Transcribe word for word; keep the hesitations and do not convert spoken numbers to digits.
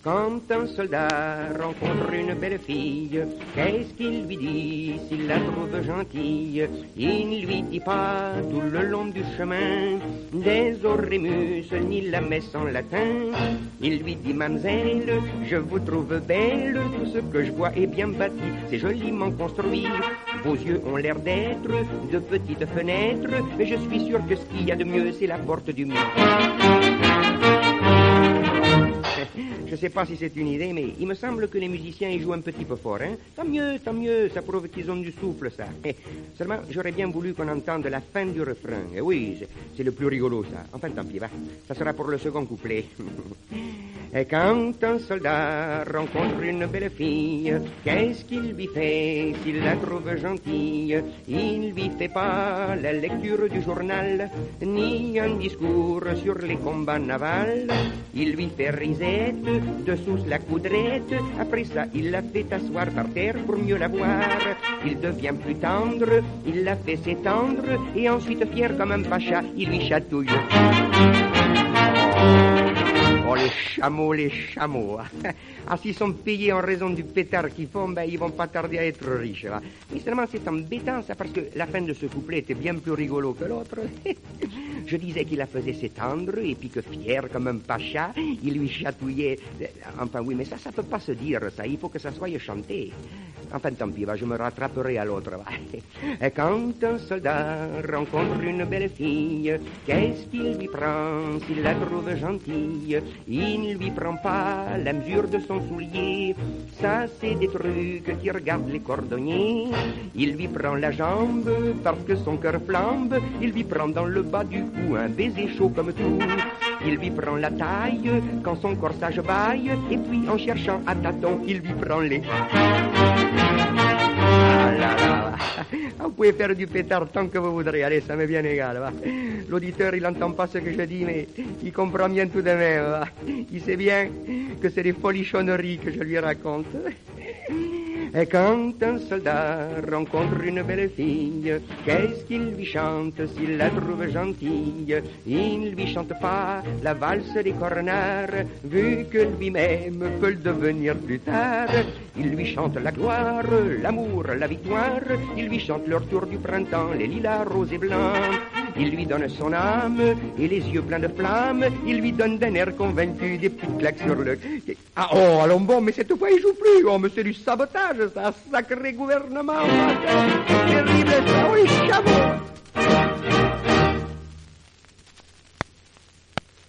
Quand un soldat rencontre une belle fille, qu'est-ce qu'il lui dit s'il la trouve gentille? Il ne lui dit pas tout le long du chemin des orémus ni la messe en latin. Il lui dit: Mademoiselle, je vous trouve belle, tout ce que je vois est bien bâti, c'est joliment construit. Vos yeux ont l'air d'être de petites fenêtres, mais je suis sûr que ce qu'il y a de mieux, c'est la porte du mur. Je sais pas si c'est une idée, mais il me semble que les musiciens y jouent un petit peu fort, hein. Tant mieux, tant mieux, ça prouve qu'ils ont du souffle, ça. Eh, seulement, j'aurais bien voulu qu'on entende la fin du refrain. Eh oui, c'est, c'est le plus rigolo, ça. Enfin, tant pis, va. Ça sera pour le second couplet. Et quand un soldat rencontre une belle fille, qu'est-ce qu'il lui fait s'il la trouve gentille? Il lui fait pas la lecture du journal, ni un discours sur les combats navals. Il lui fait risette dessous la coudrette. Après ça, il la fait asseoir par terre pour mieux la voir. Il devient plus tendre, il la fait s'étendre, et ensuite, fier comme un pacha, il lui chatouille. Oh, les chameaux, les chameaux. Ah, s'ils sont payés en raison du pétard qu'ils font, ben, ils vont pas tarder à être riches. Va. Mais seulement, c'est embêtant, ça, parce que la fin de ce couplet était bien plus rigolo que l'autre. Je disais qu'il la faisait s'étendre, et puis que fier comme un pacha, il lui chatouillait. Enfin, oui, mais ça, ça peut pas se dire, ça. Il faut que ça soit chanté. Enfin, tant pis, va, je me rattraperai à l'autre. Va. Et quand un soldat rencontre une belle fille, qu'est-ce qu'il lui prend s'il la trouve gentille? Il ne lui prend pas la mesure de son soulier. Ça, c'est des trucs qui regardent les cordonniers. Il lui prend la jambe parce que son cœur flambe. Il lui prend dans le bas du cou un baiser chaud comme tout. Il lui prend la taille quand son corsage baille. Et puis, en cherchant à tâtons, il lui prend les... Ah là là, vous pouvez faire du pétard tant que vous voudrez. Allez, ça m'est bien égal. Va. L'auditeur, il n'entend pas ce que je dis, mais il comprend bien tout de même. Va. Il sait bien que c'est des folichonneries que je lui raconte. Et quand un soldat rencontre une belle fille, qu'est-ce qu'il lui chante s'il la trouve gentille? Il ne lui chante pas la valse des cornards, vu que lui-même peut le devenir plus tard. Il lui chante la gloire, l'amour, la victoire. Il lui chante le retour du printemps, les lilas roses et blancs. Il lui donne son âme et les yeux pleins de flammes. Il lui donne d'un air convaincu des petites claques sur le... Ah, oh, allons bon, mais cette fois il joue plus. Oh, mais c'est du sabotage, ça, sacré gouvernement.